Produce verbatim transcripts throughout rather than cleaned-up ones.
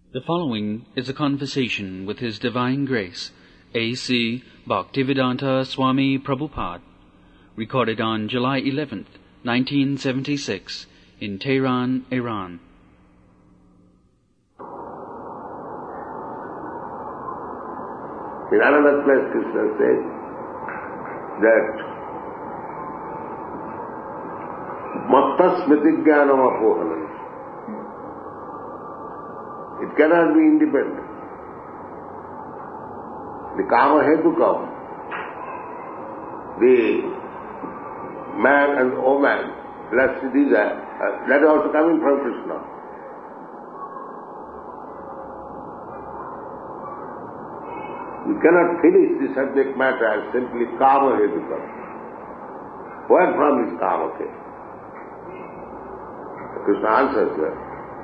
The following is a conversation with His Divine Grace, A C Bhaktivedanta Swami Prabhupada, recorded on July eleventh, nineteen seventy-six, in Tehran, Iran. In another place, Krishna says that Matta Smritigyanam Apohanam. It cannot be independent. The Kama Hetukam, the man and woman, plus desire, uh, that is also coming from Krishna. You cannot finish the subject matter as simply Kama Hetukam. Where from is Kama came? Krishna answers that.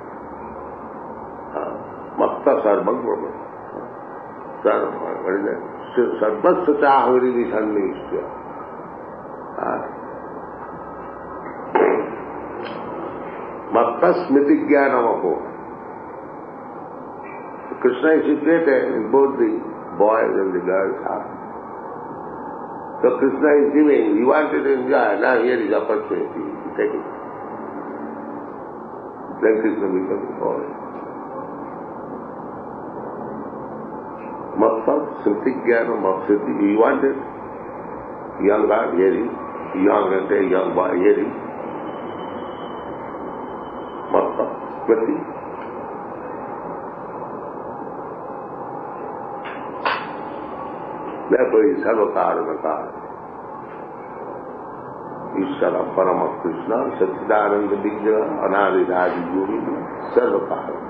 Matta sarvam brahma. Sarvam, what is that? Sarvasya chahuri visannishya. Matta smritigyanam apo. Krishna is situated in both the boys and the girls' heart. So Krishna is giving, you wanted to enjoy, now here is opportunity, you take it. Then Krishna becomes boy. Matta smritigyanam apsati. You wanted young girl, here is, young and a young boy, here is. Matta smriti. Therefore he is sarvakaranakara. Ishvara Parama Krishna, Satchidananda Vigraha, Anadidadi Govinda, sarvakara.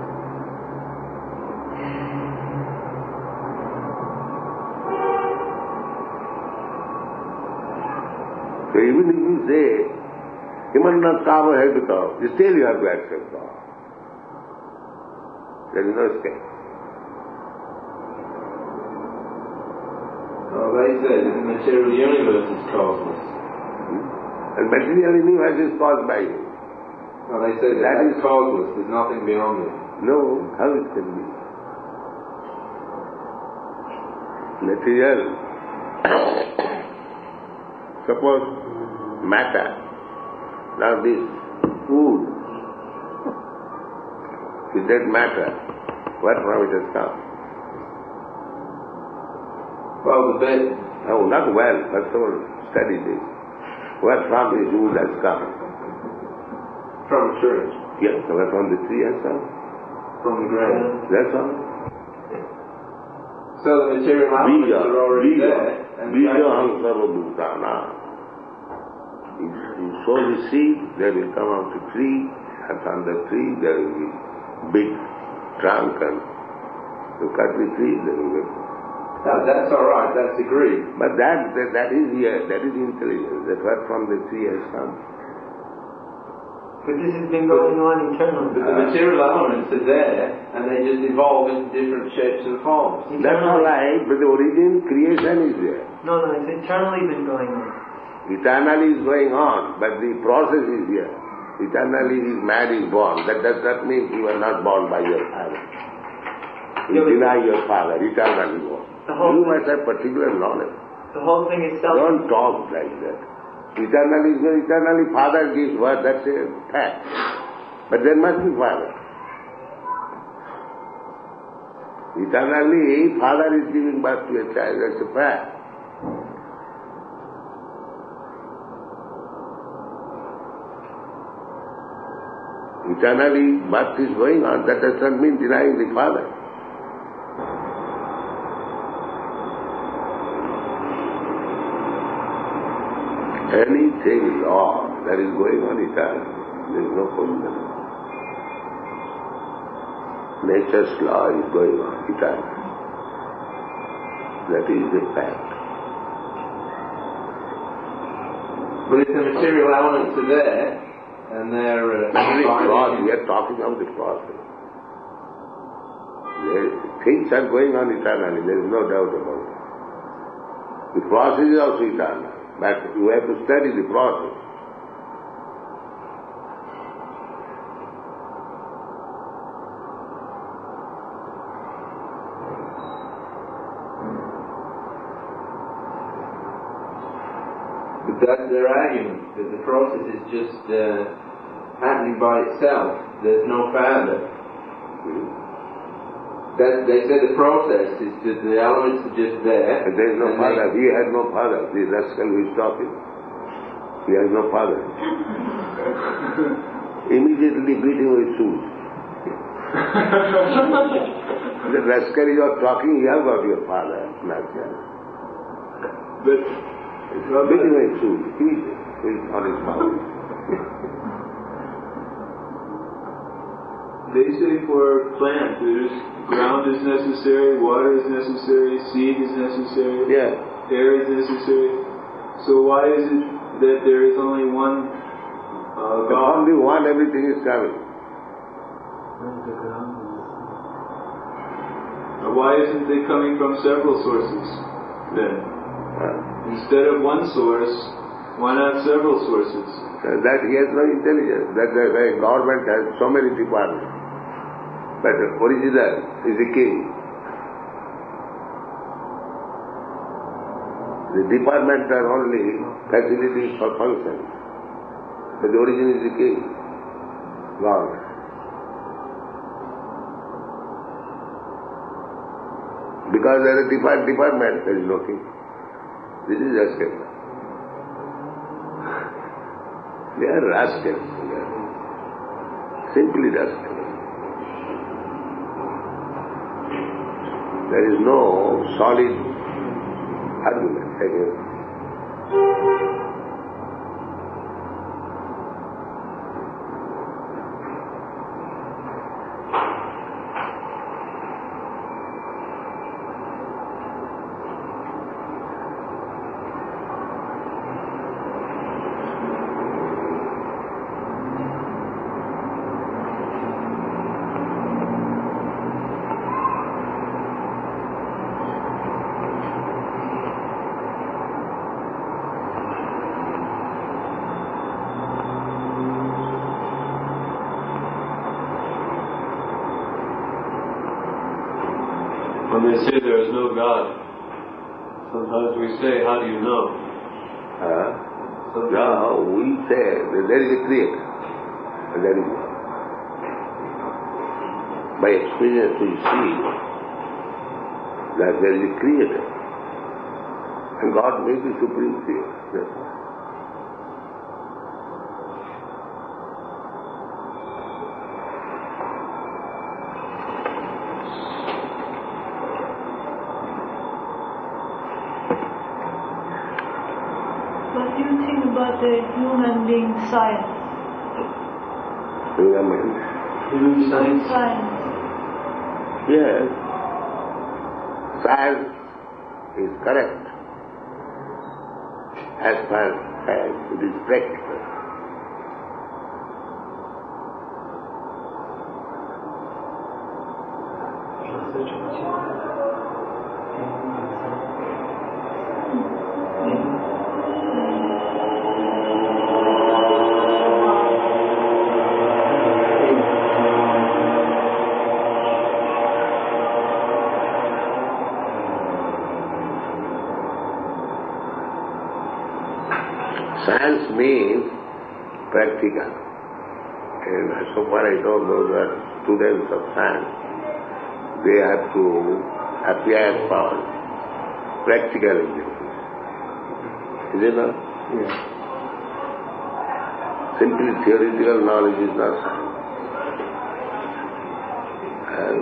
So even if you say, Himanna Kama Hetukam, still you have to accept God. There is no escape. Well, they say that the material universe is causeless. Hmm? And material universe is caused by you. Well, they say that, that is causeless, there's nothing beyond it. No, how it can be? Material. Suppose matter. Now this food, is that matter? Where from it has come? Well, the bed. No, not well. First of all, study this. Where from this food has come? From a tree. Yes, so where from the tree has come? From the ground. That's all. So the material elements are already Bija, there. And Bija Hang Sarva Bhutana. If you sow the seed, there will come out a tree, and on the tree there will be big trunk, and you cut the tree, there will be... No, that's all right, that's agreed. But that, that, that is here, that is intelligence, that what from the tree has come. But this has been going on eternally. But the material elements are there, and they just evolve into different shapes and forms. Eternally. That's all right, but the origin, creation is there. No, no, it's eternally been going on. Eternally is going on, but the process is here. Eternally his man is born. That does not mean you are not born by your father. You deny your father, eternally born. You must have particular knowledge. The whole thing is self. Don't talk like that. Eternally is eternally father gives birth, that's a fact. But there must be father. Eternally father is giving birth to a child, that's a fact. Eternally birth is going on, that does not mean denying the father. Anything law that is going on eternally, there is no question. Nature's law is going on eternally. That is the fact. But if the material elements are there, and they're... Uh, cross, we are talking of the process. There, things are going on eternally, there is no doubt about it. The process is also eternal, but you have to study the process. That's their argument, that the process is just uh, happening by itself. There's no father. That they say the process is just the elements are just there. And there is no and father. they- He has no father. The rascal who is talking. He has no father. Immediately beat him with shoes. The rascal you are talking, you have got your father. Not yet. But Beat him with shoes. Beat him on his mouth. They say for plants, there's ground is necessary, water is necessary, seed is necessary, Yeah. air is necessary. So why is it that there is only one uh, From God? the one everything is coming. Uh, Why isn't it coming from several sources then? Uh, Instead of one source, why not several sources? that he has no intelligence. That the, the government has so many departments. But the original is the king. The departments are only facilities for function. But the origin is the king, God. Because there are different departments, there is no king. This is rascal. They are rascals. They are simply rascals. There is no solid argument against. When they say there is no God, sometimes we say, how do you know? Uh, Sometimes now we say that there is a creator, and there is God. By experience we see that there is a creator, and God may be supreme creator. That's all. What do you think about the human being science? Human. human science. Science. Yes, science is correct as far as it is practical. Science means practical. And so far I know those are students of science. They have to appear for practical examples. Is it not? Yeah. Simply theoretical knowledge is not science. And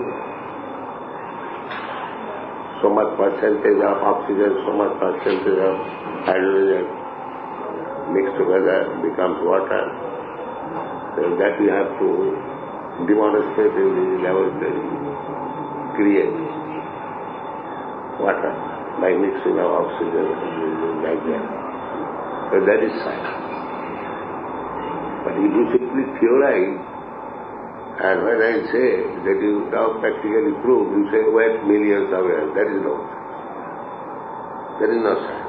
so much percentage of oxygen, so much percentage of hydrogen mixed together becomes water. So that we have to demonstrate in the laboratory, create water by mixing of oxygen like that. So that is science. But if you simply theorize, and when I say that you now practically prove, you say wait millions of years, that is not science. That is not science.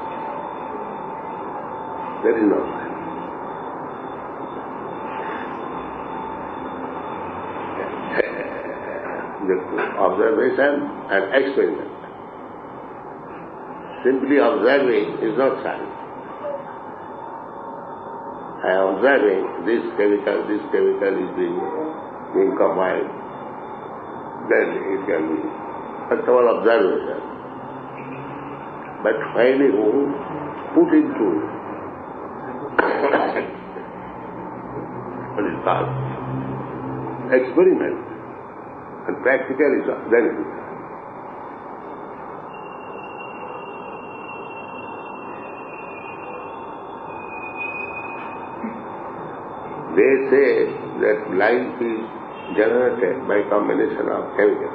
That is not science. The observation and experiment. Simply observing is not science. I am observing this chemical, this chemical is being, being combined, then it can be. First of all, observation. But finally, put into what is called experiment, and practical is then it is. They say that life is generated by combination of chemicals.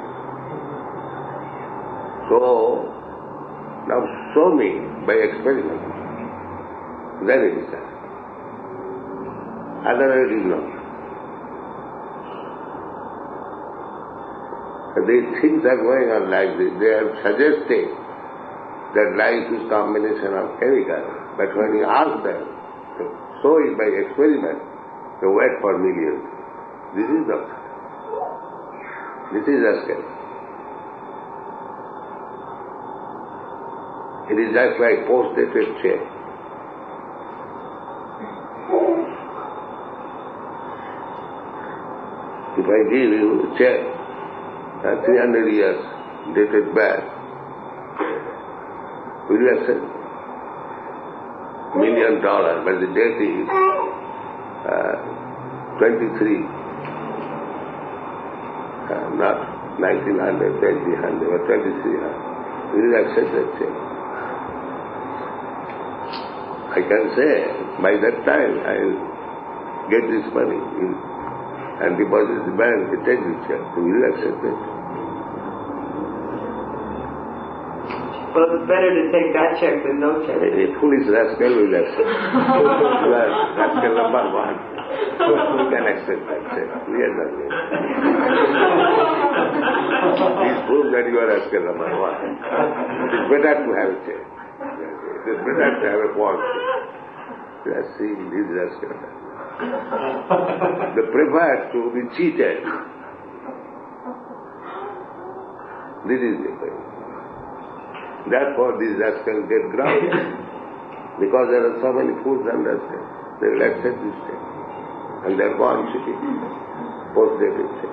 So, now show me by experiment, then it is done. Otherwise it is not. These things are going on like this. They are suggesting that life is combination of chemicals, but when you ask them to show it by experiment, they wait for millions. This is not. This is asking. It is just like post-dated check. If I give you a check, uh, three hundred years dated back, will you accept? Million dollars, but the date is uh, twenty-three, uh, not nineteen hundred, twenty hundred, but twenty-three hundred. Will you accept that check? I can say, by that time I will get this money in, and deposit the bank, and take the check. Will you accept it? Well, it's better to take that check than no check. A foolish rascal will accept. Rascal number one. Who can accept that check? Yes or no? This proves that you are rascal number one. It is better to have a check. It is better to have a false check. Let's see, this rascal. They prefer to be cheated. This is the point. Therefore, these rascals get grounded. Because there are so many fools and rascals. They will accept this check. And they are gone cheating. Post-dated check.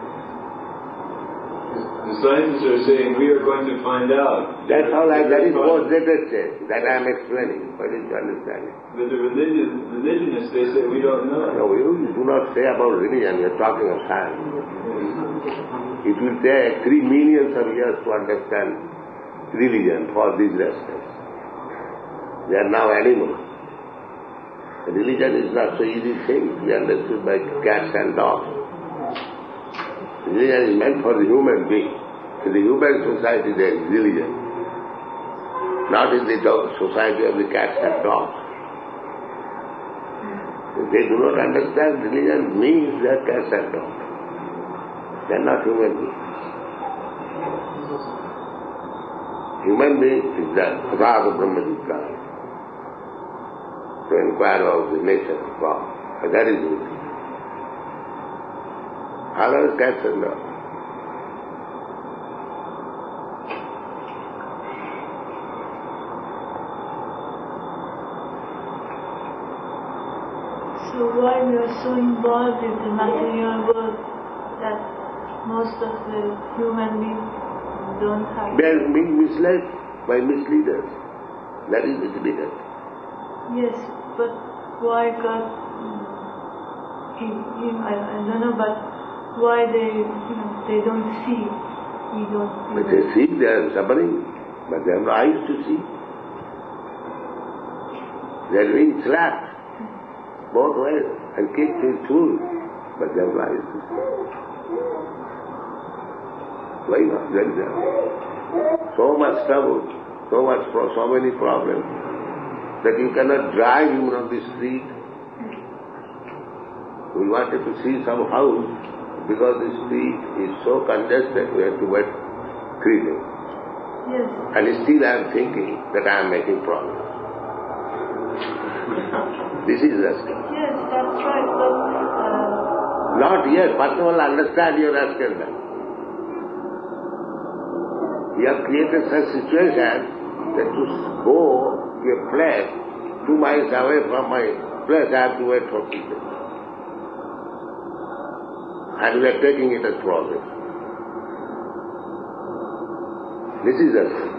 The scientists are saying we are going to find out. That's all I, that is post-dated check. That I am explaining. What is to understand it? But the religious, religionists, they say we don't know. No, you do not say about religion. You are talking of science. It will take three millions of years to understand religion for these rascals. They are now animals. Religion is not so easy thing to be understood by cats and dogs. Religion is meant for the human being. In the human society there is religion. Not in the dog society of the cats and dogs. If they do not understand religion means they are cats and dogs. They are not human beings. Human being is the Prasada Brahmadika, to inquire about the nature of God. And that is it. Others cats and dogs. So why we are so involved in the material world that most of the human beings don't have? They are being misled by misleaders. That is misleaders. Yes, but why God, he, he, I, I don't know, but why they, you know, they don't see, we don't see. But they see, they are suffering, but they have no eyes to see. They are being slapped both ways and kicked in fools, but they have no eyes to see. Why not? There is so much trouble, so much, so many problems, that you cannot drive even on the street. We wanted to see some house, because the street is so congested, we have to wait three days. Yes. And still I am thinking that I am making progress. This is rascal. Yes, that's right, but... Uh, Not yet. First of all, understand your rascaldom. You have created such situation that to go to a place two miles away from my place, I have to wait for people. And we are taking it as progress. This is the thing.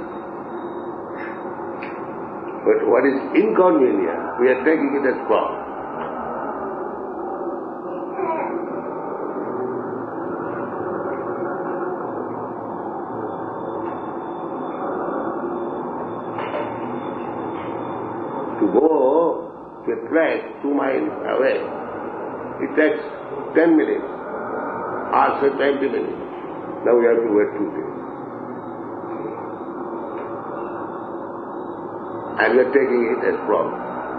But what is inconvenient, we are taking it as progress. To go to a place two miles away, it takes ten minutes, or say twenty minutes. Now we have to wait two days. And we are taking it as problem.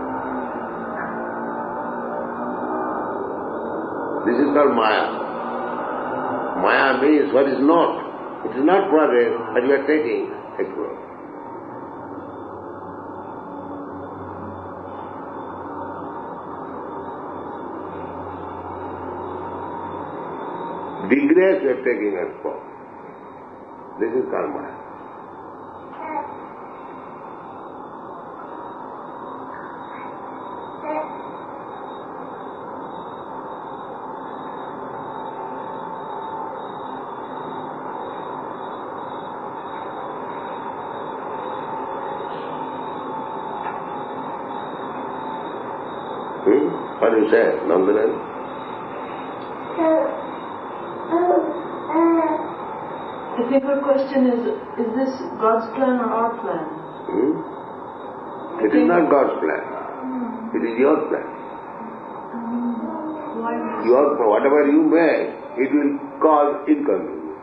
This is called Maya. Maya means what is not. It is not progress, but we are taking as progress. Disgrace we are taking as progress. This is called Maya. Hmm? What do you say, Nandanan? I think her question is, is this God's plan or our plan? Hmm? It is not God's plan. Hmm. It is your plan. Hmm. Why not? Your, whatever you make, it will cause inconvenience.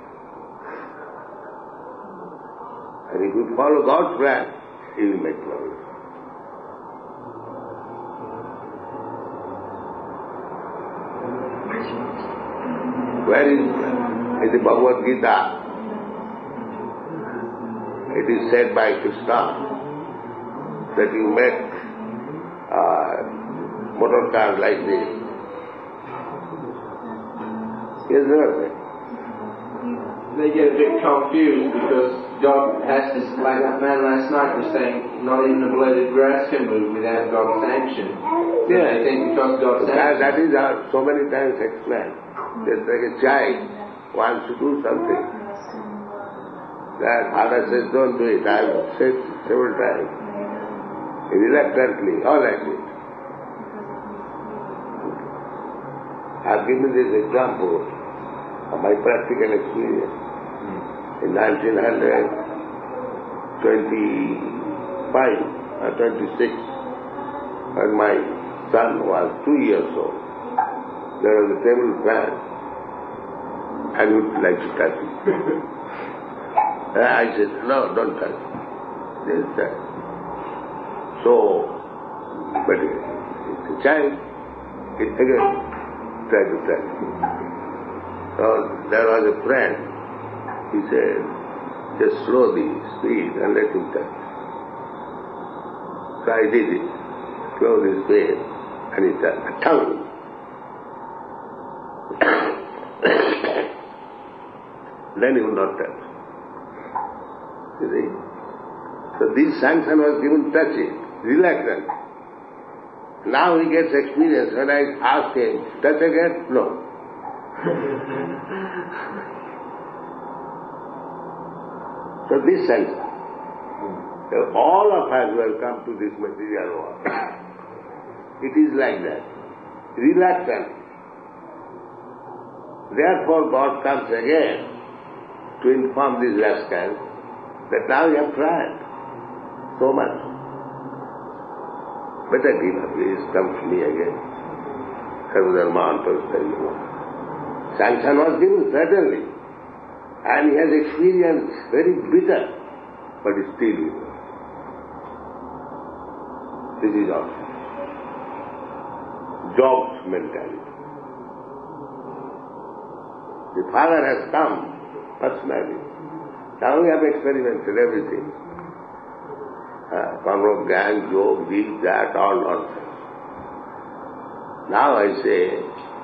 And if you follow God's plan, it will make progress. Where is in the Bhagavad Gita? It is said by Krishna that you make uh, motor cars like this. He has never said. They get a bit confused because God has to, like that man last night was saying, not even a blade of grass can move without God's sanction. Yeah. I think because God's That, sanction. that is how so many times explained. Just like a child wants to do something. That father says, don't do it. I have said several times. Reluctantly, all like this. I have given this example of my practical experience. In nineteen twenty-five or twenty-six, when my son was two years old, there was a table fan, and he would like to touch it. I said, no, don't touch it. Just touch. So, but it's a child, it again tried to touch it. So there was a friend, he said, just slow the speed and let him touch. So I did it, slow the speed, and he touched the tongue. Then he will not touch. You see? So this sanction was given touching, reluctant. Now he gets experience. When I ask him, touch again? No. So this sanction. All of us who have come to this material world, it is like that. Reluctant. Therefore God comes again to inform these rascals that now you have tried so much. Better give up, please come to me again. Sarvadharma Antarstha. Sanction was given, certainly. And he has experienced very bitter, but he still given. This is all. Job's mentality. The Father has come personally. Now we have experimented everything. Uh, Conroe gang, joke, this, that, all nonsense. Now I say,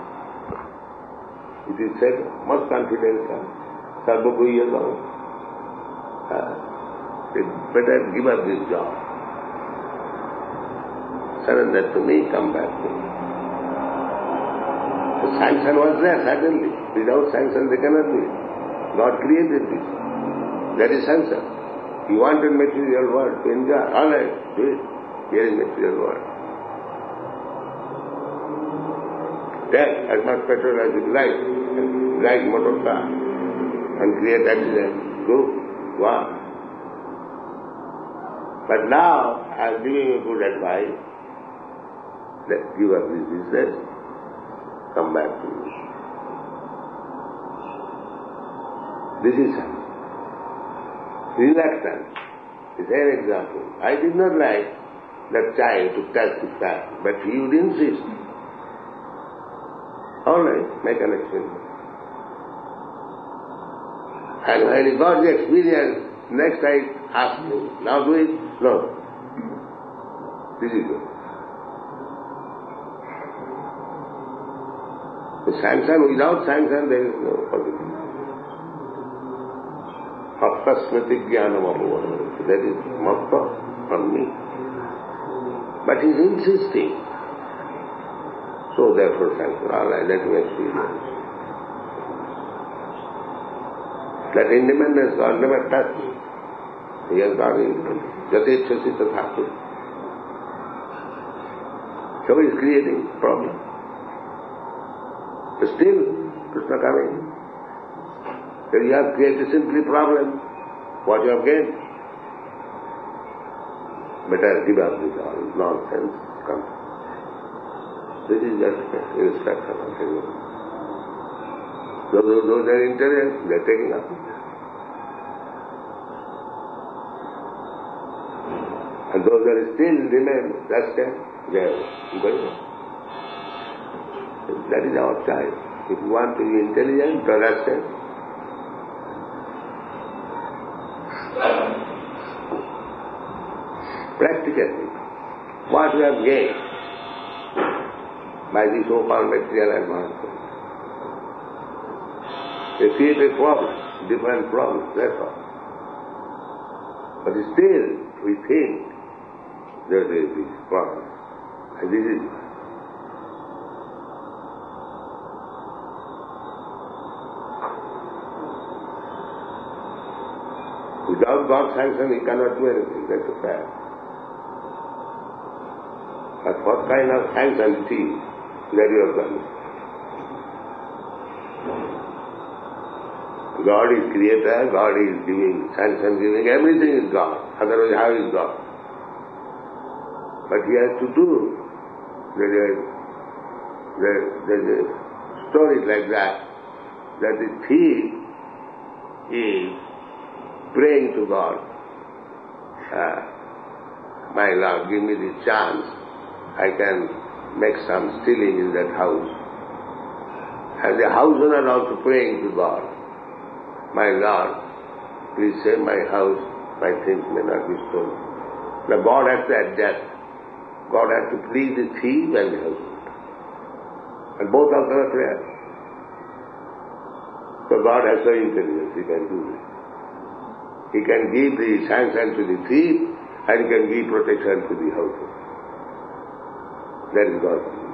it is said, most confidential, Sarvabhuyagam. Uh, they better give up this job. surrender to me, come back to me. The sanction was there, certainly. Without sanction they cannot do it. God created this. That is sanction. You wanted material world to enjoy, all right, do it. Here is material world. Take as much petrol as you like, and ride motor car, and create accident. Go, go on. But now, I am giving you good advice. Let give up this business. Come back to me. This is reluctance. Is an example. I did not like that child to touch the child, but he would insist. All right, make an experiment. And when he got the experience, next I asked him, now do it? No. This is good. The sanction, without sanction, there is no possibility. Apasmati jnanam abhuva. That is motto from me. But he is insisting. So therefore sanction. All right, let me experience. That independence God never touched. He has got independence. Jatechasi tathatu. So he is creating problem. But still, Krishna coming. So you have created simply problem. What you have gained? Better give up this all nonsense. Come. This is just instruction of everyone. Those, those are interested, they are taking up. And those that still remain, that's it, they are going on. That is our choice. If you want to be intelligent, to understand. Practically, what we have gained by the so-called material advancement. They create a problem, different problems, that's all. But still, we think that there is this problem. And this is without God's sanction, he cannot do anything. That's a fact. But what kind of sanction it is that you have done? God is creator, God is giving, sanction giving, everything is God. Otherwise, how is God? But he has to do. There is, there, there is a story like that, that the thief is praying to God, uh, my Lord, give me the chance, I can make some stealing in that house. And the house owner also praying to God, my Lord, please save my house, my things may not be stolen. Now God has to adjust. God has to please the thief and the house owner. And both of them are prayers. So God has no intelligence, he can do this. He can give the sanction to the thief and he can give protection to the house owner. That is God's will.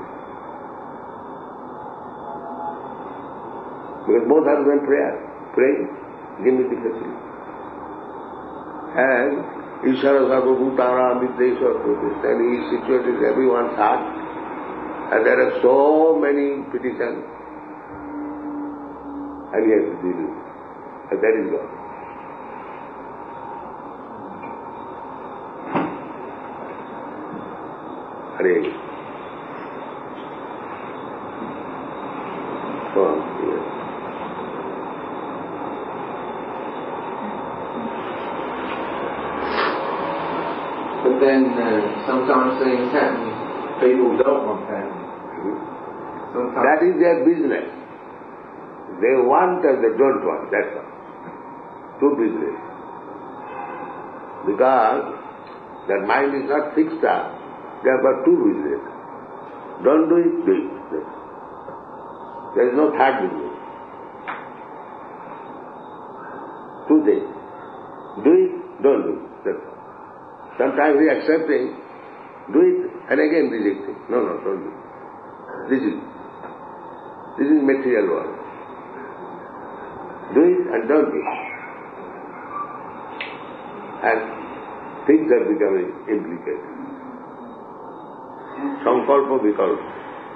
Because both are doing prayer. Pray, give me the facility. And Ishara Sarvabhutara Vidyeshwar Pratishta, and he is situated in everyone's heart. And there are so many petitions. And he has to deal with it. And that is God. Hare Krishna. So, yes. But then uh, sometimes things happen people don't want to happen. Sometimes That is their business. They want and they don't want, that's all. Two business. Because their mind is not fixed up. They have got two business. Don't do it, do it. There is no third business. Two things. Do it, don't do it. That's all. Sometimes we are accepting, do it, and again rejecting. No, no, don't do it. This is, this is material world. Do it and don't do it. And things are becoming implicated. Sankalpa vikalpa.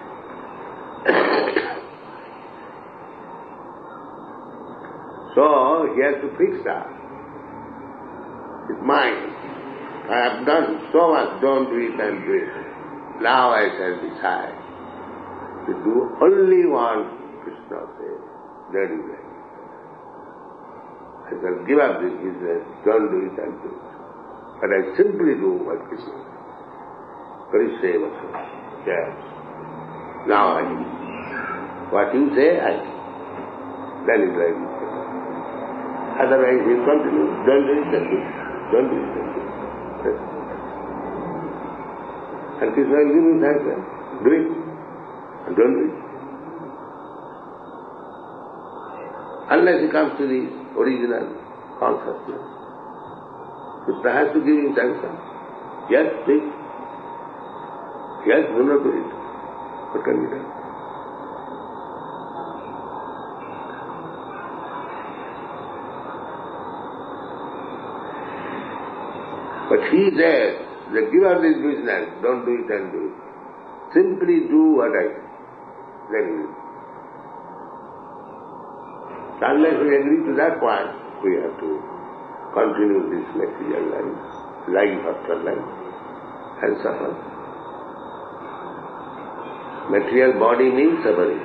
So he has to fix that. His mind. I have done so much, don't do it and do it. Now I shall decide to do only one Krishna says. That is it. I shall give up this business, don't do it and do it. But I simply do what Krishna says. Pariseva says. Yes. Now I do. What you say, I do. That is right. Otherwise you continue. Don't do it and do it. Don't do it and do it. And Krishna will give his answer. Do it. And don't do it. Unless he comes to the original consciousness. Krishna has to give his answer. Yes, do it. Yes, do not do it. What can be done? But he says, that give up this business, don't do it and do it. Simply do what I say. Then you will. Unless we agree to that point, we have to continue this material life, life after life, and suffer. Material body means suffering.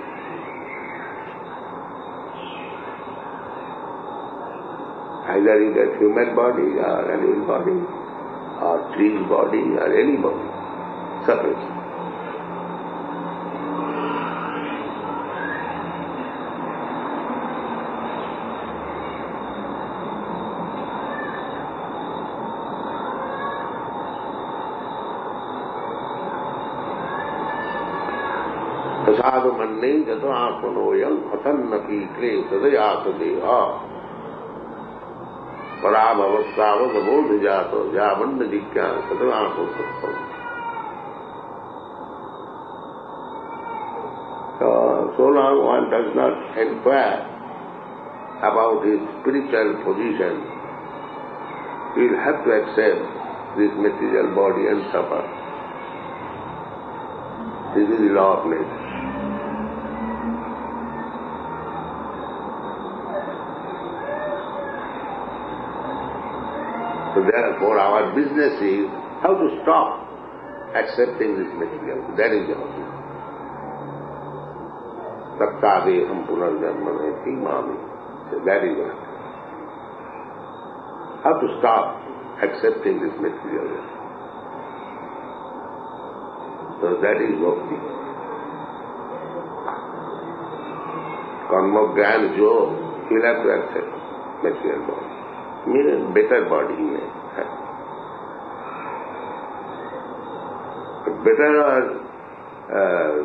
Either you get human body or animal body, or tree's body, or any body, suffers. Prasada manne jato atmanoyam atannapi kle sadayata deva Parabhavasava sabodhijato javanna jikya sadavako sattvam. So, so long one does not inquire about his spiritual position, he will have to accept this material body and suffer. This is the law of nature. So therefore our business is how to stop accepting this material. That is the object. Tattadeham punarjanmaneti mami. So that is what. How to stop accepting this material. So that is bhakti. Karma Gyan Jo, he will have to accept material body. Mean a better body he may have. But better or uh,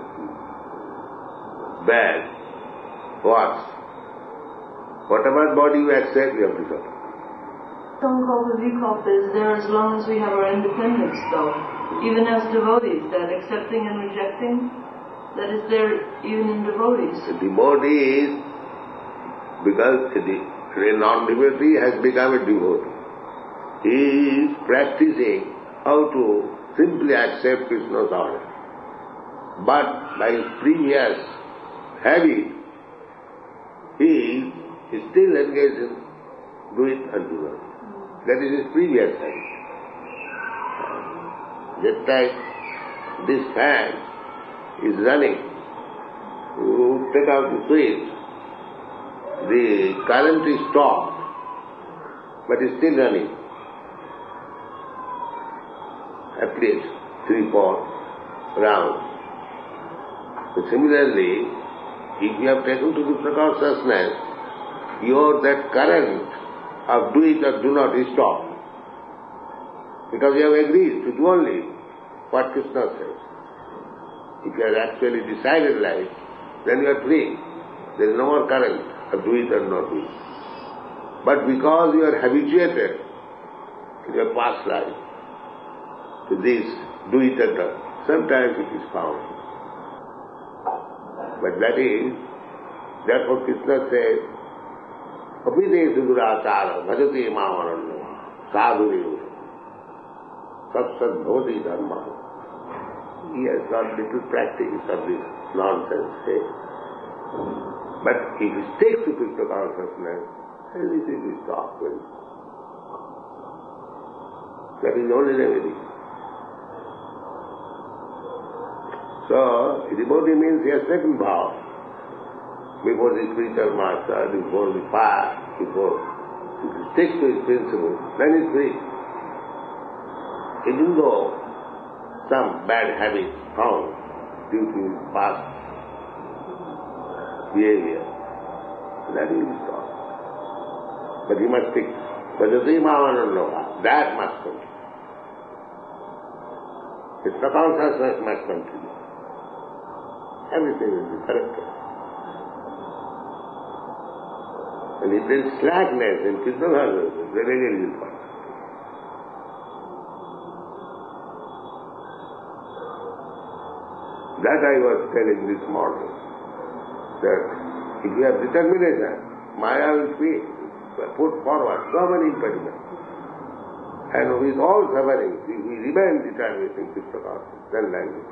bad, what? Whatever body you accept, you have to suffer. Sankalpa vikalpa is there as long as we have our independence, though. Even as devotees, that accepting and rejecting, that is there even in devotees. The devotee is, because the a non-devotee has become a devotee. He is practicing how to simply accept Krishna's order. But by his previous habit, he is still engaged in do it and do not. That is his previous habit. Just like this fan is running, you take out the switch, the current is stopped, but is still running. At least three, four rounds. So similarly, if you have taken to the consciousness, your that current of do it or do not is stopped. Because you have agreed to do only what Krishna says. If you have actually decided life, then you are free. There is no more current. Do it or not do it. But because you are habituated in your past life to this do it at all. Sometimes it is found. But that is, therefore Krishna says, Apide sudurachara bhajate mamananda sadhudev sat sat bhavati dharma. He has got little practice of this nonsense, say. But if he sticks to Krishna consciousness, then it will stop well. That is the only remedy. So, devotee means he has taken vow before the spiritual master, before the path, before if he sticks to his principle, then he is free. Even though some bad habits found due to his past behavior, that will be stopped. But he must stick. But the Srimavananda, that must continue. His consciousness must continue. Everything will be corrected. And if there is slackness in Krishna consciousness, then again will fall. That I was telling this morning, that if you have determination, Maya will be put forward so many impediments. And with all suffering, if we remain determined in Krishna consciousness, then language.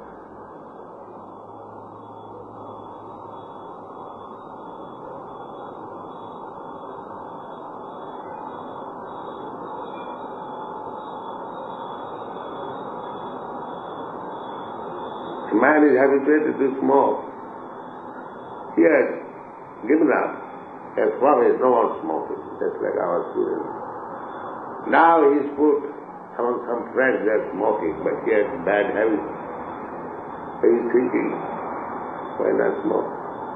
A man is habituated to smoke. He has given up, has promised no more smoking, just like our students. Now he is put among some friends that are smoking, but he has bad habits. So he is thinking, why not smoke?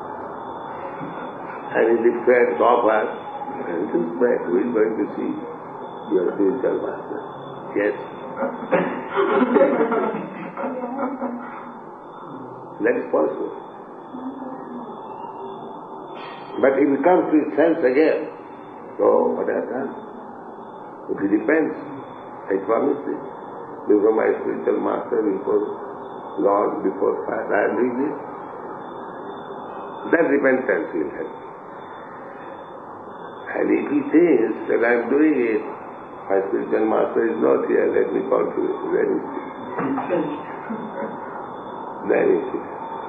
And if the friends offer, and this way we are going to see your spiritual master. Yes. That is possible. But if he comes to his sense again, so what has done? If he repents, I promise it, before my spiritual master, before God, before Father, I am doing this. That repentance will help. And if he thinks that I am doing it, my spiritual master is not here, let me continue, then he sees. Then he sees.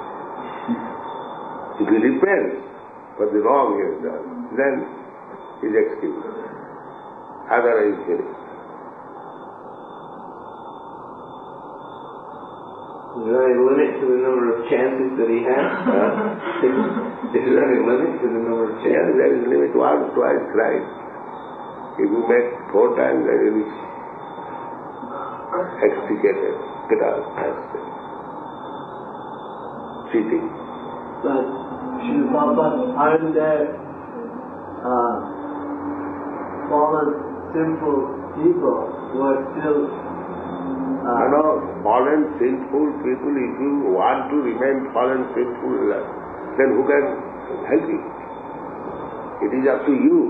If he repents for the wrong he has done, then he is excused. Otherwise, he is. Is there any limit to the number of chances that he has? Uh, is there any limit to the number of chances? Yes, there is a limit. Once, twice, thrice. If you make four times, then you will be extricated, get out, cheating. But, Srila Prabhupada, aren't there uh, fallen, sinful people who are still Uh, you know, fallen, sinful people, if you want to remain fallen, sinful, then who can help you? It is up to you.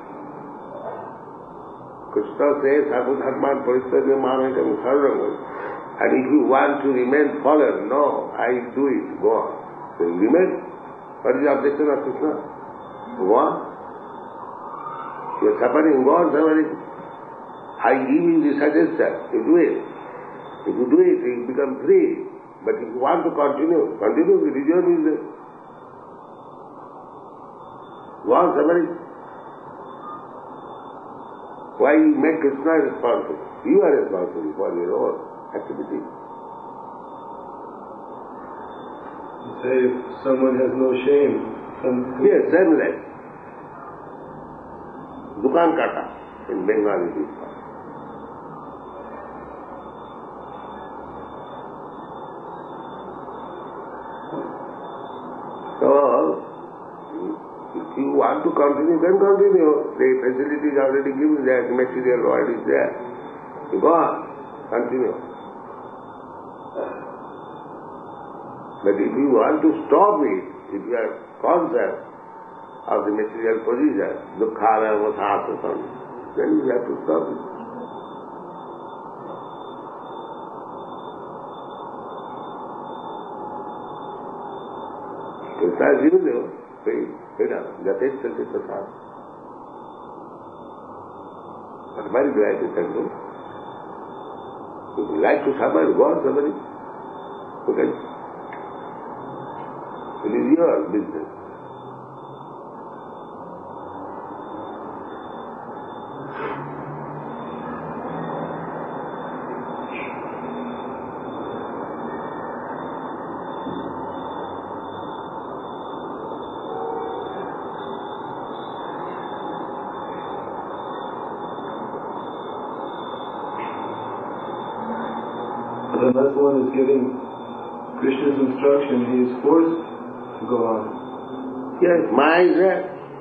Krishna says, Sarvadharman Paristarya Mamekam Sarvangam. And if you want to remain fallen, no, I do it, go on. So you remain. What is the objection of Krishna? Go on. You are suffering, go on suffering. I give you the suggestion, you do it. If you do it, you become free. But if you want to continue, continue, the religion is there. Go on suffering. Why you make Krishna responsible? You are responsible for your own activity. You say if someone has no shame, some... Yes, shameless. Dukan kata in Bengali people. So, if you want to continue, then continue. The facility is already given there, the material world is there. You go on, continue. But if you want to stop it, if you are conscious of the material position, dukkhana vathasasana, then you have to stop it. Krishna is giving freedom. Jatet Chati Prasad. But why do I have to tell you? If you like to suffer, go on suffering. Okay? It is your business. Unless one is giving Krishna's instruction, he is forced to go on. Yes, Maya is there.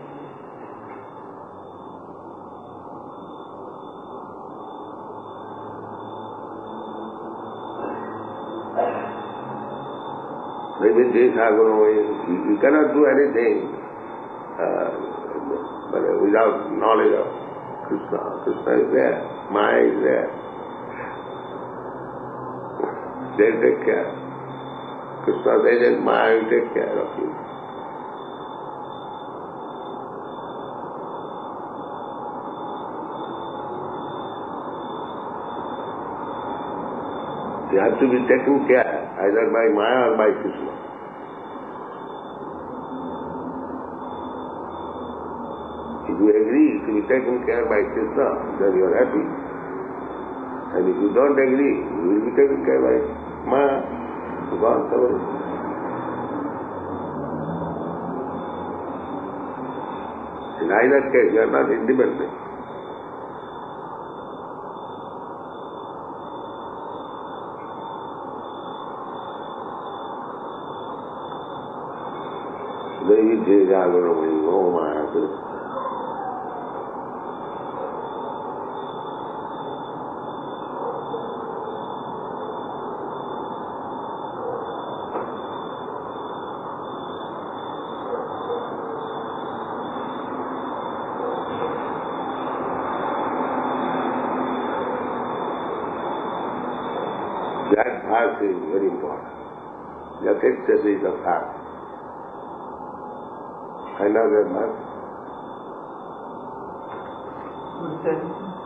Maybe this you, you cannot do anything uh, but without knowledge of Krishna. Krishna is there. Maya is there. They take care. Krishna's agent Maya will take care of you. You have to be taken care either by Maya or by Krishna. If you agree to be taken care by Krishna, then you are happy. And if you don't agree, you will be taken care by Maya. God, somebody. In either case, you are not independent. Devi Jai Jagaramani, oh Maya Krishna. That verse is very important. Jatet Chati is the fact. I know that verse. What's that?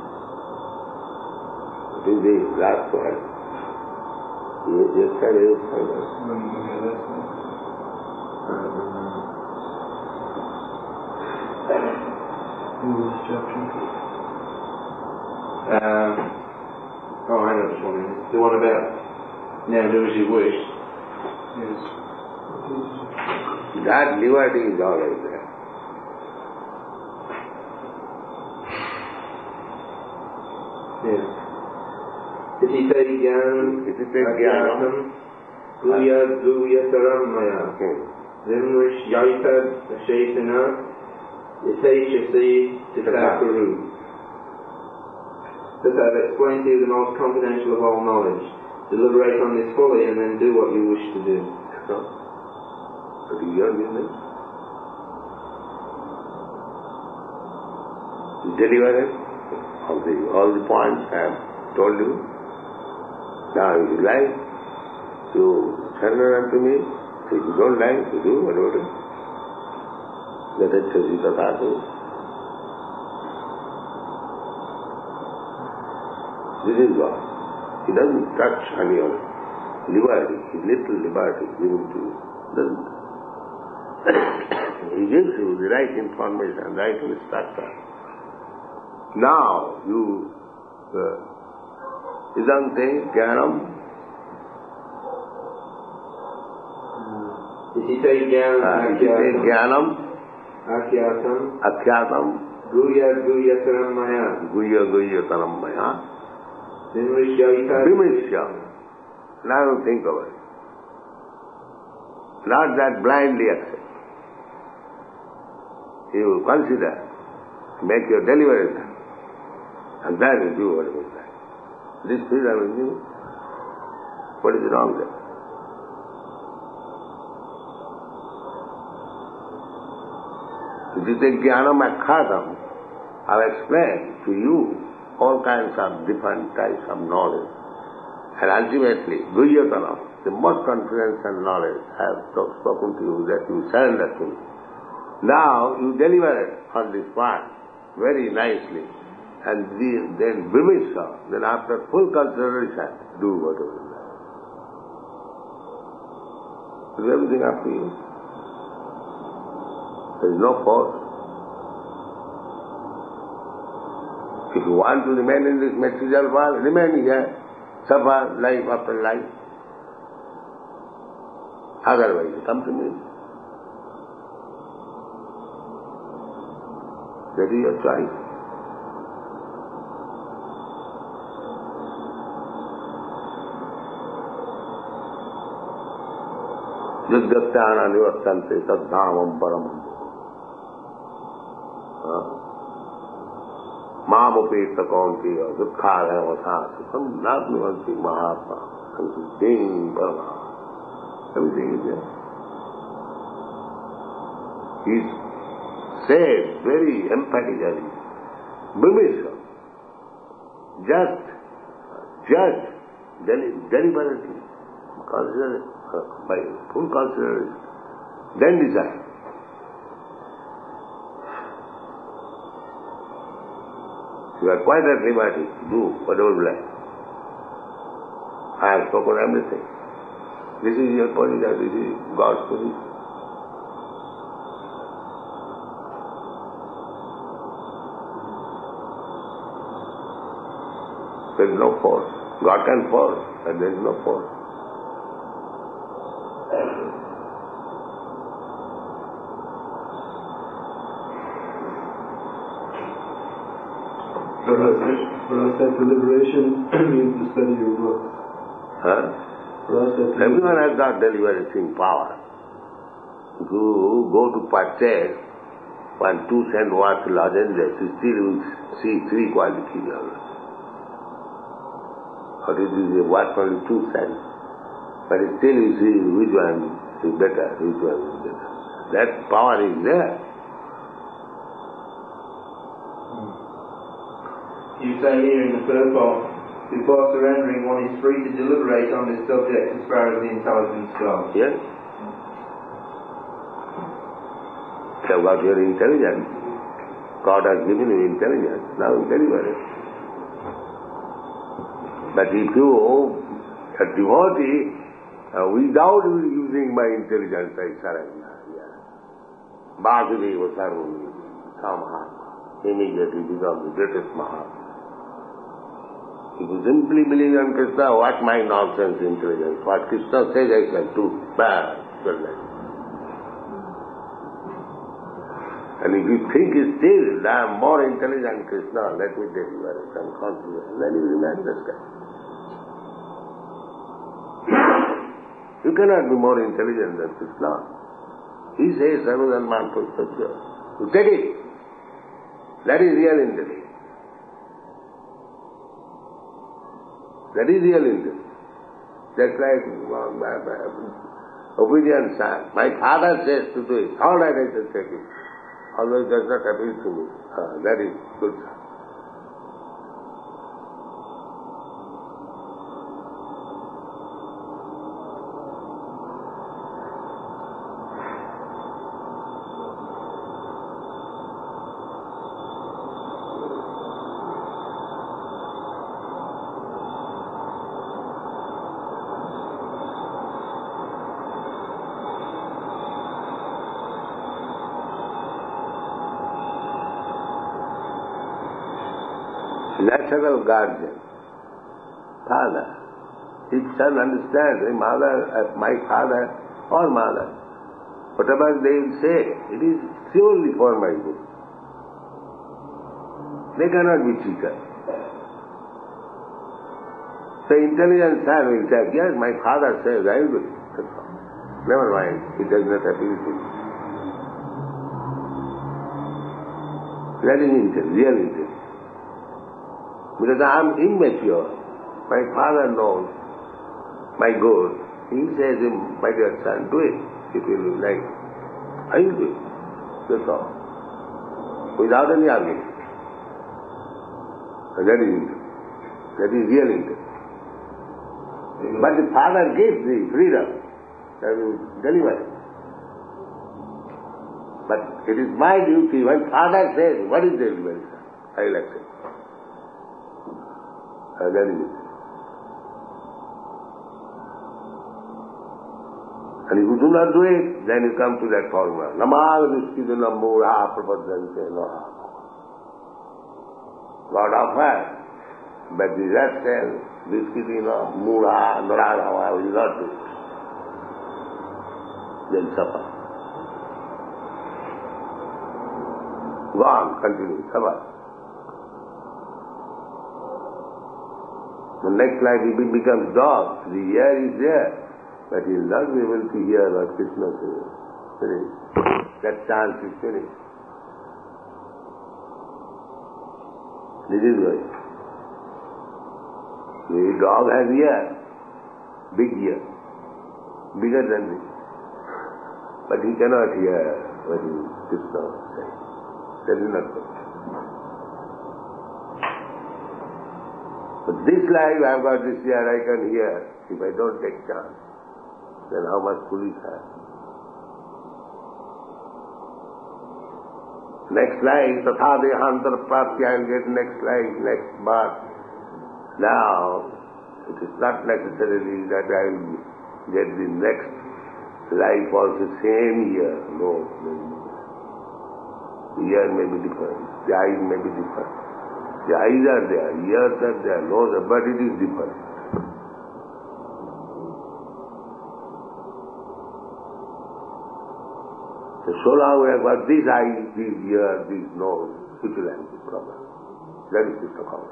It is the last word. Yesterday is final. English chapter. Um, oh, I know this one. The one about now do as you wish. Yes. That liberty is always there. Yes. Iti te jnanam Iti te jnanam guya guyataram maya vimrishyaita shaitana yateshasi tatakaru. Thus I have explained to you the most confidential of all knowledge. Deliberate on this fully and then do what you wish to do. So, what is your business? You deliver it. All the, all the points I have told you. Now if you like, you surrender unto me. If you don't like, you do whatever. Let it say Tatatu. This is God. He doesn't touch on your liberty, his little liberty given to you. Doesn't. He gives you the right information, right instruction. Now you idante jnanam Iti jnanam akyatam akyatam guya guyataram maya guya guyataram maya vimrishyaita. Vimrishya. Now think of it. Not that blindly accept. You consider, make your deliverance, and then you do whatever you like. This freedom is you. What is wrong there? If you take jnanam akhatam, I've explained to you all kinds of different types of knowledge. And ultimately, guhyatanam, the most confidence and knowledge. I have spoken to you that you surrender to me. Now you deliver it on this part very nicely, and then Vimishra, then after full consideration, do whatever you like. Is everything up to you? There is no force. If you want to remain in this material world, remain here, suffer life after life. Otherwise, you come to me. That is your choice. Yudhyatana nivastante tadhamam paramam. Mamupeta kauntiya dukkhala vasasa samnatnuvanti mahatma samsiddhim parama. Everything is there. He said very emphatically, Bhimishra, just, judge, deli- deliberately, consider, uh, by full consideration, then decide. You are quite at liberty to do whatever you like. I have spoken everything. This is your position, this is God's position. There is no force. God can force, but there is no force. For us, for us that deliberation means to study your book. Huh? For us that Everyone has got deliberating power. If you go to purchase one two cent worth lozenges, you still will see three qualities of it. But it is worth only two cents. But still you see which one is better, which one is better. That power is there. You say here in the purport, before surrendering, one is free to deliberate on this subject as far as the intelligence goes. Yes? You have got your intelligence. God has given you intelligence. Now you deliberate. But if you, a devotee, uh, without using my intelligence, I surrender. Vasudeva Sarvami, Samahatma, immediately becomes the greatest Mahatma. If you simply believe on Krishna, what my nonsense intelligence? What Krishna says I can do, bad, surrender. And if you think still, I am more intelligent than Krishna, let me deliver it and consider, then you remain this guy. You cannot be more intelligent than Krishna. He says, Sarvadan Manpur Satya. You take it. That is real intelligence. That is real intelligence. Just like uh, my, my obedient son. My father says to do it. All right, I shall take it. Although it does not appeal to me. Uh, that is good. Natural guardian, father. If son understands, my mother, uh, my father or mother, whatever they will say, it is purely for my good. They cannot be cheated. The intelligent son will say, yes, my father says, I will do it. That's all. Never mind, it does not appeal to me. That is intelligence, real intelligence. Because I am immature. My father knows my good. He says, my dear son, do it if you will like. I will do it. That's all. Without any argument. And that is intelligence. That is real intelligence. But the Father gives the freedom that you deliver. But it is my duty, when Father says, what is delivery? I will accept. And that is it. And if you do not do it, then you come to that formula. Namāga duṣkidana mūঢ়ā prapaddante naha. God offers, but the rascal, duṣkidana mūঢ়ā narāghava will not do it. They'll suffer. Go on, continue, suffer. The next life he becomes dog, the ear is there, but he will not be able to hear what Krishna says. Finished. That chance is finished. This is why. The dog has ear, big ear, bigger than this. But he cannot hear what Krishna says. That is not good. But this life I have got this ear, I can hear. If I don't take chance, then how much foolish I am. Next life, tatha dehantar prapti, I will get next life, next birth. Now, it is not necessarily that I will get the next life also same year. No, no. The ear may be different, the eyes may be different. The eyes are there, ears are there, nose, but it is different. So, so long we have got these eyes, these ears, these nose, it will have the problem. That is Krishna consciousness.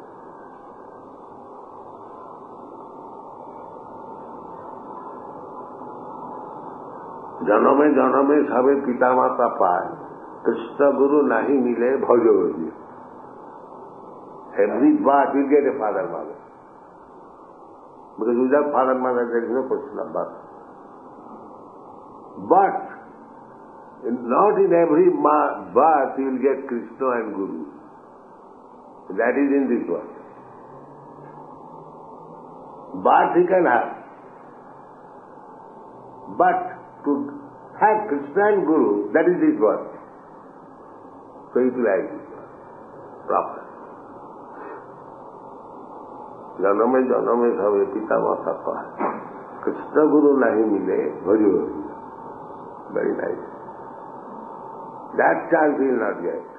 जन्म में जन्म में सबे पिता माता पाए, कृष्ण गुरु नहीं मिले भजो जी. Every birth will get a father mother. Because without father mother there is no question of birth. But in, not in every birth you will get Krishna and Guru. That is in this world. Birth he can have. But to have Krishna and Guru, that is his work. So utilize this work proper. जन्म में जन्म में सब पिता माता का कृष्ण गुरु नहीं मिले भजो. Very nice. That chance he will not get.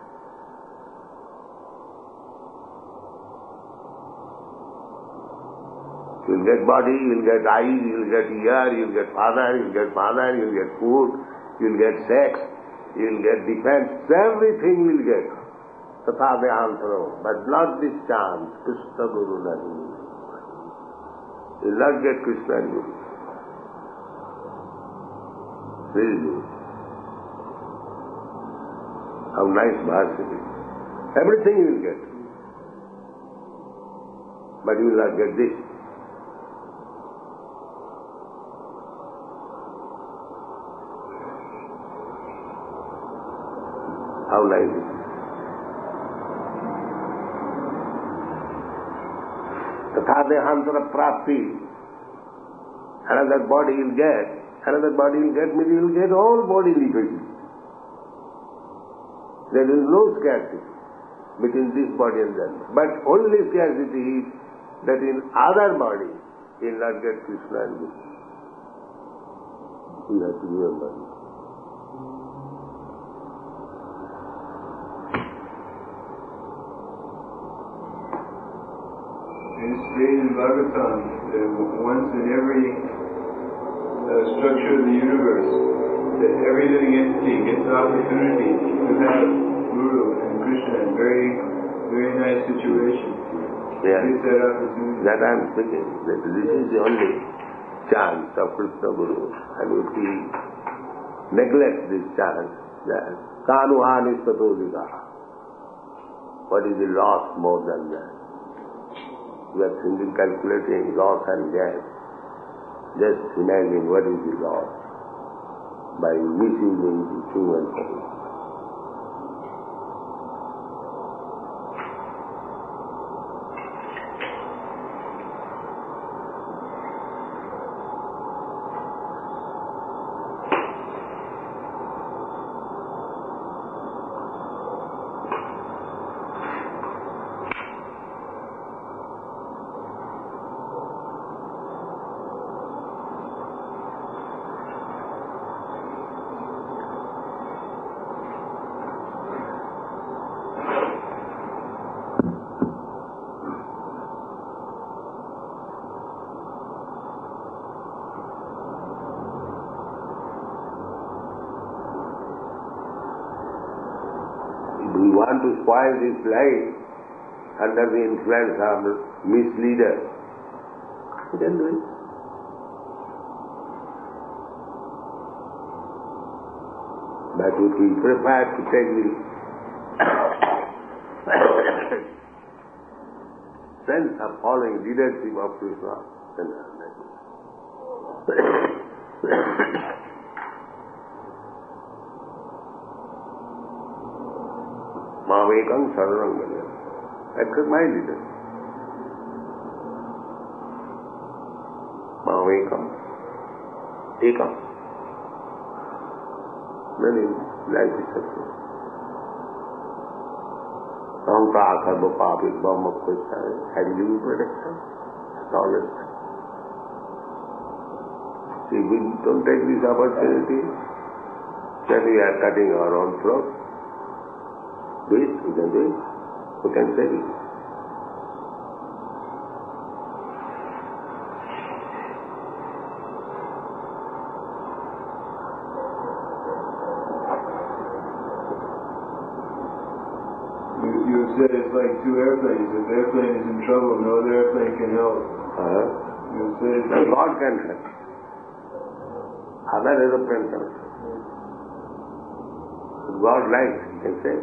You will get body, you will get eyes, you will get ear, you will get father, you will get mother, you will get food, you will get sex, you will get defense, everything you will get. Tatha dehantaro. But not this chance, Krishna Guru nahi. You will not get Krishna and Guru. Really. How nice verse it is. Everything you will get. But you will not get this. How nice it is. Tatha dehantara prapti. Another body will get, another body will get, maybe you will get all body liberty. There is no scarcity between this body and that. But only scarcity is that in other body you will not get Krishna and Guru. You have to remember it. It's stated in Bhagavatam that once in every uh, structure of the universe, that every living entity gets an opportunity to have Guru and Krishna in very, very nice situation. Yeah. It's that opportunity. That I am speaking. That this is the only chance of Krishna Guru. And if we neglect this chance, then kanuhani satodika. What is the loss more than that? We are thinking, calculating loss and death. Just imagine what is the loss by misusing the human body. want to spoil his life under the influence of misleaders, he can do it. But if we prefer to take the sense of following leadership of Krishna, then Mamekam Saranam Gaya. Accept my leader. Mamekam. Ekam. Then life is success. Ahankara karma papik bhamma kocha. Had you given protection? Knowledge. See, we don't take this opportunity, then we are cutting our own throat. Do it, we can do it. Who can say it? You, you said it's like two airplanes. If the airplane is in trouble, no other airplane can help. Uh-huh. You said it's No, like God can help. Other aeroplane can help. If God likes, he can save.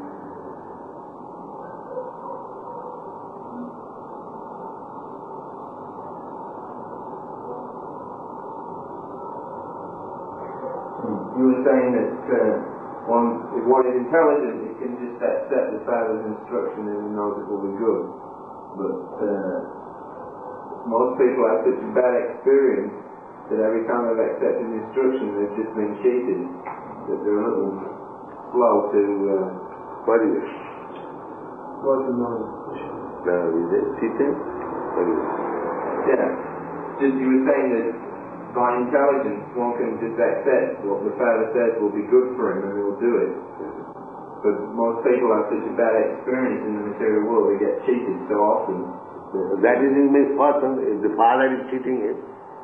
You were saying that uh, one, if one is intelligent, it can just accept the Father's instruction and knows it will be good. But uh, most people have such a bad experience that every time they've accepted the instruction, they've just been cheated. That they're a little slow to. Uh, What is it? What's the knowledge? Now, is it cheated? What is it? yeah. Just you were saying that by intelligence, one can just accept what the Father says will be good for him and he'll do it. But most people have such a bad experience in the material world, they get cheated so often. That is his misfortune, if the father is cheating him.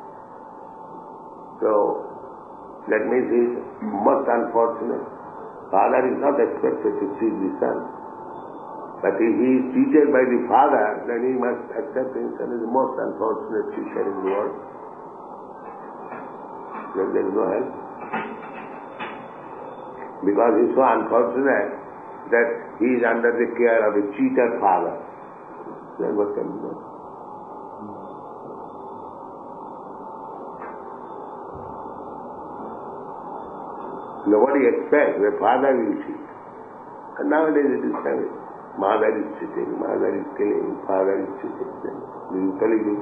So, that means he is most unfortunate. Father is not expected to cheat the son. But if he is cheated by the father, then he must accept himself as the most unfortunate teacher in the world. Then there is no help. Because he is so unfortunate that he is under the care of a cheater father. Then what can be done? Nobody expects the father will cheat. And nowadays it is family. Mother is cheating, mother is killing, father is cheating. Then this is Kali.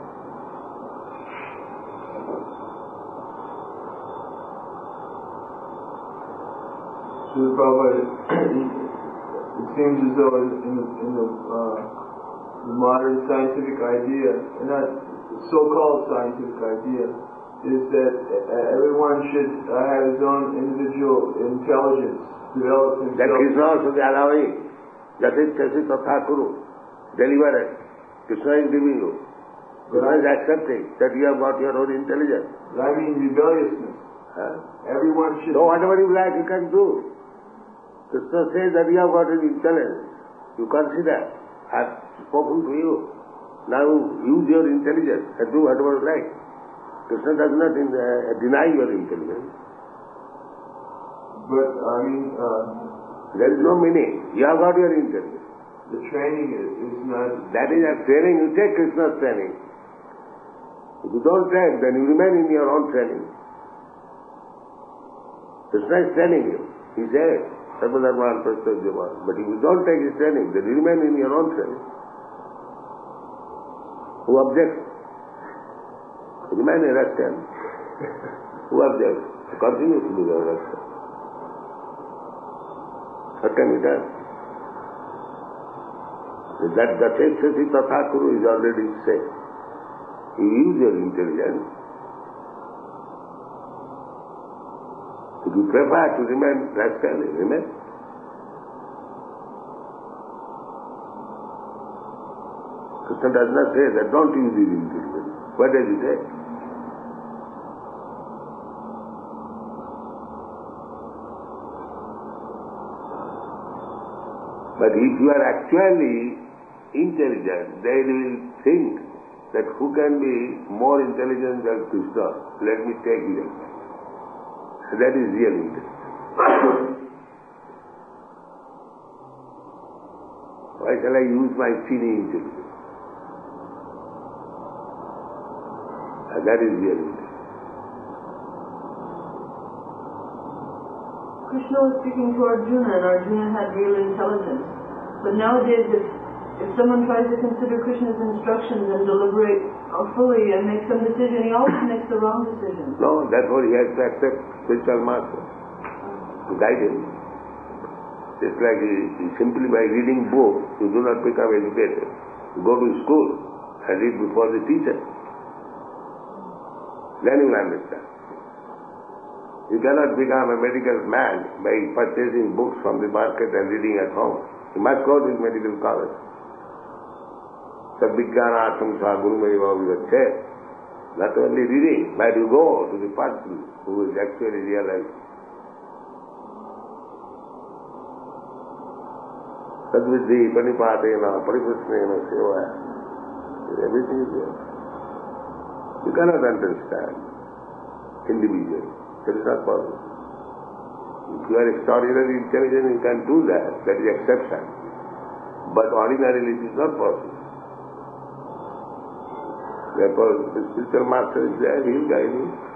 Srila Prabhupada, it seems as though in the, in the, uh, the modern scientific idea, and that so-called scientific idea, is that everyone should uh, have his own individual intelligence, develop himself. That Krishna also is allowing. Jatit Chasit Tatha Kuru. Deliver it. Krishna is giving you. Krishna is accepting that you have got your own intelligence. I mean rebelliousness. Huh? Everyone should... So whatever you like you can do. Krishna says that you have got an intelligence. You consider. I have spoken to you. Now use your intelligence and do whatever you like. Krishna does not in, uh, deny your intelligence. But, I mean... Uh, there is no meaning. You have got your intelligence. The training is, is not... That is a training. You take Krishna's training. If you don't train, then you remain in your own training. Krishna is training you. He says, Sarvadharman Prastajyaman. But if you don't take his training, then you remain in your own training. Who objects? Remain a rascal. Who objects? Continue to be a rascal. What can be done? That the Chesasi Tathakuru is already said. You use your intelligence. If you prefer to remain rascal, remain. Krishna does not say that don't use your intelligence. What does he say? But if you are actually intelligent, they will think that who can be more intelligent than Krishna? Let me take him. That is real intelligence. Why shall I use my teeny intelligence? And that is real intelligence. Krishna was speaking to Arjuna, and Arjuna had real intelligence. But nowadays, if, if someone tries to consider Krishna's instructions and deliberate uh, fully and make some decision, he always makes the wrong decision. No, therefore he has to accept spiritual master to guide him. Just like he, he simply by reading books, you do not become educated. You go to school and read before the teacher. Then you will understand. You cannot become a medical man by purchasing books from the market and reading at home. You must go to the medical college. Sabhijnana Asamsa Guru Meva Vivache. Not only reading, but you go to the person who is actually realized. Sadviddhi, Panipatena, Paripusnena, Seva. Everything is there. You cannot understand individually. That is not possible. If you are extraordinarily intelligent, you can do that. That is exception. But ordinarily it is not possible. Therefore, the spiritual master is there, he will guide you.